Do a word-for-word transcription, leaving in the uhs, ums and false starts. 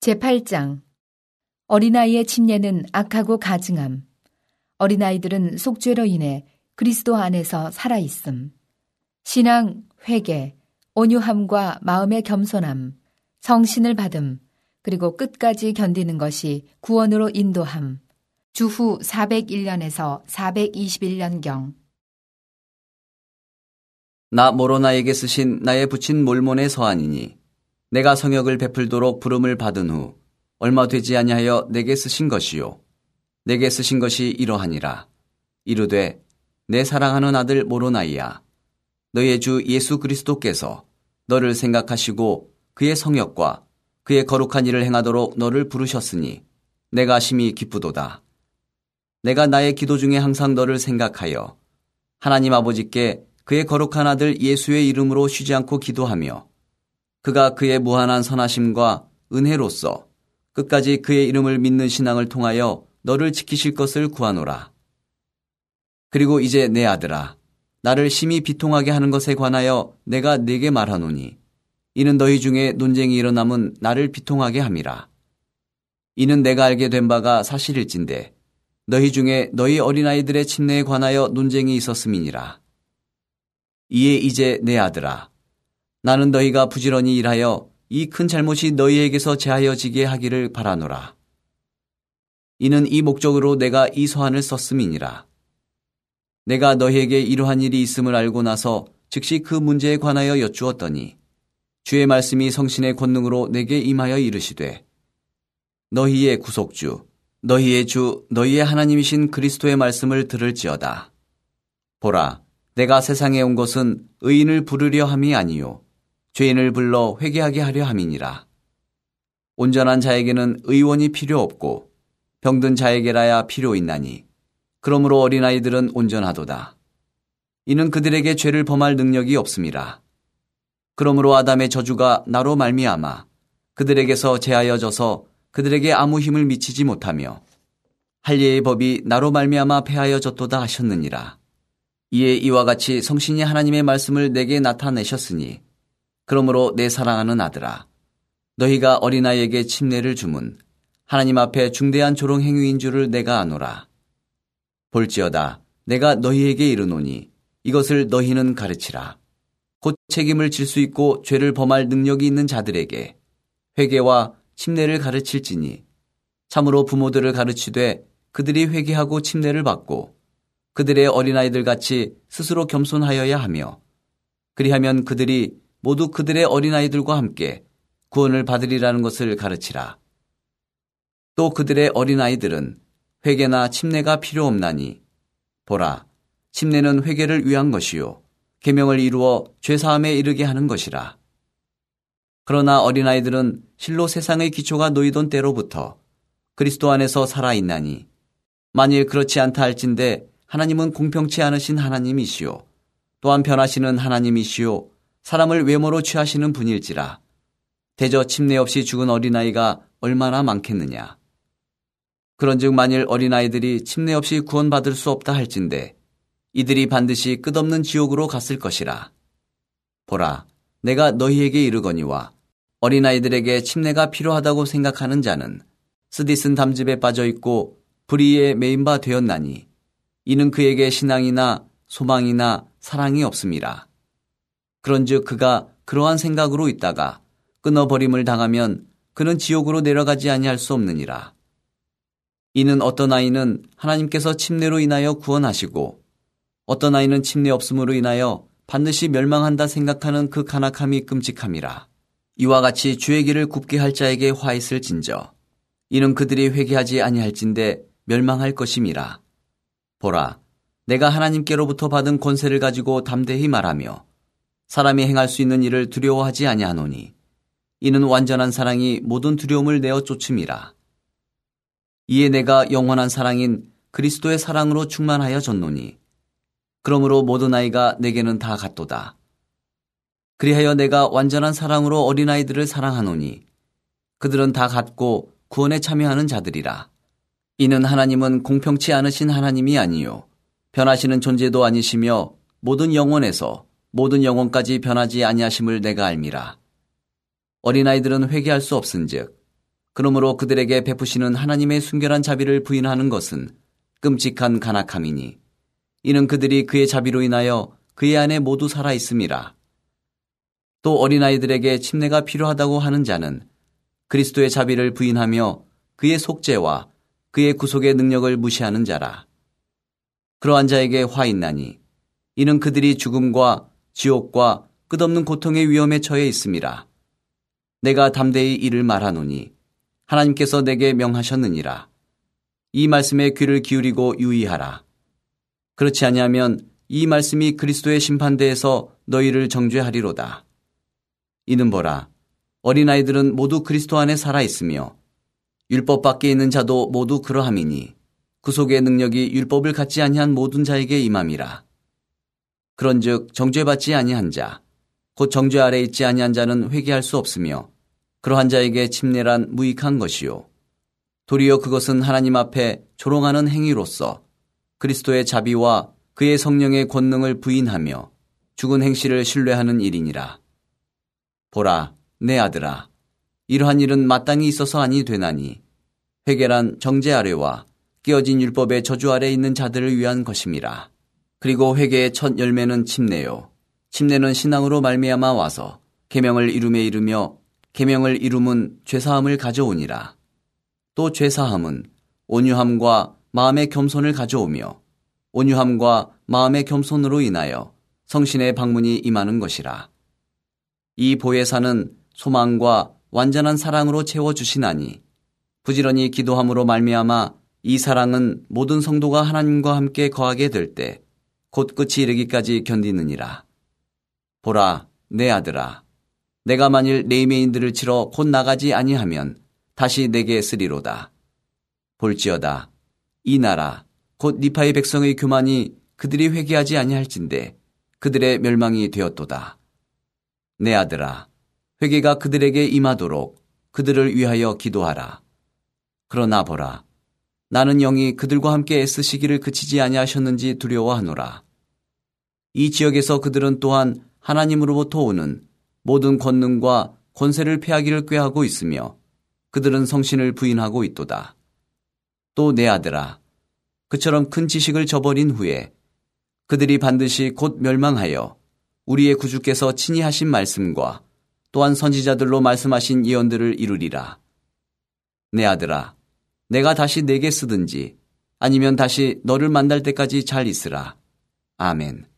제팔 장. 어린아이의 침례는 악하고 가증함. 어린아이들은 속죄로 인해 그리스도 안에서 살아있음. 신앙, 회개, 온유함과 마음의 겸손함, 성신을 받음, 그리고 끝까지 견디는 것이 구원으로 인도함. 주후 사백일 년에서 사백이십일 년경. 나 모로나에게 쓰신 나의 부친 몰몬의 서한이니 내가 성역을 베풀도록 부름을 받은 후 얼마 되지 아니하여 내게 쓰신 것이요 내게 쓰신 것이 이러하니라. 이르되 내 사랑하는 아들 모로나이야, 너의 주 예수 그리스도께서 너를 생각하시고 그의 성역과 그의 거룩한 일을 행하도록 너를 부르셨으니 내가 심히 기쁘도다. 내가 나의 기도 중에 항상 너를 생각하여 하나님 아버지께 그의 거룩한 아들 예수의 이름으로 쉬지 않고 기도하며 그가 그의 무한한 선하심과 은혜로서 끝까지 그의 이름을 믿는 신앙을 통하여 너를 지키실 것을 구하노라. 그리고 이제 내 아들아, 나를 심히 비통하게 하는 것에 관하여 내가 네게 말하노니 이는 너희 중에 논쟁이 일어남은 나를 비통하게 함이라. 이는 내가 알게 된 바가 사실일진데 너희 중에 너희 어린아이들의 침례에 관하여 논쟁이 있었음이니라. 이에 이제 내 아들아, 나는 너희가 부지런히 일하여 이 큰 잘못이 너희에게서 제하여지게 하기를 바라노라. 이는 이 목적으로 내가 이 서한을 썼음이니라. 내가 너희에게 이러한 일이 있음을 알고 나서 즉시 그 문제에 관하여 여쭈었더니 주의 말씀이 성신의 권능으로 내게 임하여 이르시되 너희의 구속주, 너희의 주, 너희의 하나님이신 그리스도의 말씀을 들을지어다. 보라, 내가 세상에 온 것은 의인을 부르려 함이 아니요 죄인을 불러 회개하게 하려 함이니라. 온전한 자에게는 의원이 필요 없고 병든 자에게라야 필요 있나니 그러므로 어린아이들은 온전하도다. 이는 그들에게 죄를 범할 능력이 없음이라. 그러므로 아담의 저주가 나로 말미암아 그들에게서 제하여져서 그들에게 아무 힘을 미치지 못하며 할례의 법이 나로 말미암아 폐하여졌도다 하셨느니라. 이에 이와 같이 성신이 하나님의 말씀을 내게 나타내셨으니 그러므로 내 사랑하는 아들아, 너희가 어린아이에게 침례를 주문 하나님 앞에 중대한 조롱 행위인 줄을 내가 아노라. 볼지어다 내가 너희에게 이르노니 이것을 너희는 가르치라. 곧 책임을 질 수 있고 죄를 범할 능력이 있는 자들에게 회개와 침례를 가르칠지니 참으로 부모들을 가르치되 그들이 회개하고 침례를 받고 그들의 어린아이들 같이 스스로 겸손하여야 하며 그리하면 그들이 모두 그들의 어린아이들과 함께 구원을 받으리라는 것을 가르치라. 또 그들의 어린아이들은 회개나 침례가 필요 없나니 보라, 침례는 회개를 위한 것이요 계명을 이루어 죄사함에 이르게 하는 것이라. 그러나 어린아이들은 실로 세상의 기초가 놓이던 때로부터 그리스도 안에서 살아있나니 만일 그렇지 않다 할진대 하나님은 공평치 않으신 하나님이시요 또한 변하시는 하나님이시요 사람을 외모로 취하시는 분일지라. 대저 침례 없이 죽은 어린아이가 얼마나 많겠느냐. 그런즉 만일 어린아이들이 침례 없이 구원받을 수 없다 할진대 이들이 반드시 끝없는 지옥으로 갔을 것이라. 보라, 내가 너희에게 이르거니와 어린아이들에게 침례가 필요하다고 생각하는 자는 스디슨 담즙에 빠져있고 불의에 매인 바 되었나니 이는 그에게 신앙이나 소망이나 사랑이 없음이라. 그런즉 그가 그러한 생각으로 있다가 끊어버림을 당하면 그는 지옥으로 내려가지 아니할 수 없느니라. 이는 어떤 아이는 하나님께서 침례로 인하여 구원하시고 어떤 아이는 침례 없음으로 인하여 반드시 멸망한다 생각하는 그 간악함이 끔찍함이라. 이와 같이 주의 길을 굽게 할 자에게 화 있을진저 이는 그들이 회개하지 아니할진대 멸망할 것임이라. 보라, 내가 하나님께로부터 받은 권세를 가지고 담대히 말하며 사람이 행할 수 있는 일을 두려워하지 아니하노니 이는 완전한 사랑이 모든 두려움을 내어 쫓음이라. 이에 내가 영원한 사랑인 그리스도의 사랑으로 충만하여졌노니 그러므로 모든 아이가 내게는 다 같도다. 그리하여 내가 완전한 사랑으로 어린아이들을 사랑하노니 그들은 다 같고 구원에 참여하는 자들이라. 이는 하나님은 공평치 않으신 하나님이 아니요 변하시는 존재도 아니시며 모든 영혼에서 모든 영혼까지 변하지 아니하심을 내가 알미라. 어린아이들은 회개할 수 없은즉 그러므로 그들에게 베푸시는 하나님의 순결한 자비를 부인하는 것은 끔찍한 간악함이니 이는 그들이 그의 자비로 인하여 그의 안에 모두 살아 있음이라. 또 어린아이들에게 침례가 필요하다고 하는 자는 그리스도의 자비를 부인하며 그의 속죄와 그의 구속의 능력을 무시하는 자라. 그러한 자에게 화 있나니 이는 그들이 죽음과 지옥과 끝없는 고통의 위험에 처해 있음이라. 내가 담대히 이를 말하노니 하나님께서 내게 명하셨느니라. 이 말씀에 귀를 기울이고 유의하라. 그렇지 아니하면 이 말씀이 그리스도의 심판대에서 너희를 정죄하리로다. 이는 보라, 어린아이들은 모두 그리스도 안에 살아있으며 율법 밖에 있는 자도 모두 그러함이니 구속의 능력이 율법을 갖지 아니한 모든 자에게 임함이라. 그런즉 정죄받지 아니한 자, 곧 정죄 아래 있지 아니한 자는 회개할 수 없으며 그러한 자에게 침례란 무익한 것이요. 도리어 그것은 하나님 앞에 조롱하는 행위로서 그리스도의 자비와 그의 성령의 권능을 부인하며 죽은 행실을 신뢰하는 일이니라. 보라, 내 아들아, 이러한 일은 마땅히 있어서 아니 되나니 회개란 정죄 아래와 깨어진 율법의 저주 아래 있는 자들을 위한 것임이라. 그리고 회개의 첫 열매는 침례요. 침례는 신앙으로 말미암아 와서 계명을 이룸에 이르며 계명을 이룸은 죄사함을 가져오니라. 또 죄사함은 온유함과 마음의 겸손을 가져오며 온유함과 마음의 겸손으로 인하여 성신의 방문이 임하는 것이라. 이 보혜사는 소망과 완전한 사랑으로 채워주시나니 부지런히 기도함으로 말미암아 이 사랑은 모든 성도가 하나님과 함께 거하게 될 때 곧 끝이 이르기까지 견디느니라. 보라, 내 아들아, 내가 만일 내 임의인들을 치러 곧 나가지 아니하면 다시 내게 쓰리로다. 볼지어다, 이 나라 곧 니파의 백성의 교만이 그들이 회개하지 아니할진대 그들의 멸망이 되었도다. 내 아들아, 회개가 그들에게 임하도록 그들을 위하여 기도하라. 그러나 보라, 나는 영이 그들과 함께 애쓰시기를 그치지 아니하셨는지 두려워하노라. 이 지역에서 그들은 또한 하나님으로부터 오는 모든 권능과 권세를 패하기를 꾀하고 있으며 그들은 성신을 부인하고 있도다. 또 내 아들아, 그처럼 큰 지식을 저버린 후에 그들이 반드시 곧 멸망하여 우리의 구주께서 친히 하신 말씀과 또한 선지자들로 말씀하신 예언들을 이루리라. 내 아들아, 내가 다시 내게 쓰든지 아니면 다시 너를 만날 때까지 잘 있으라. 아멘.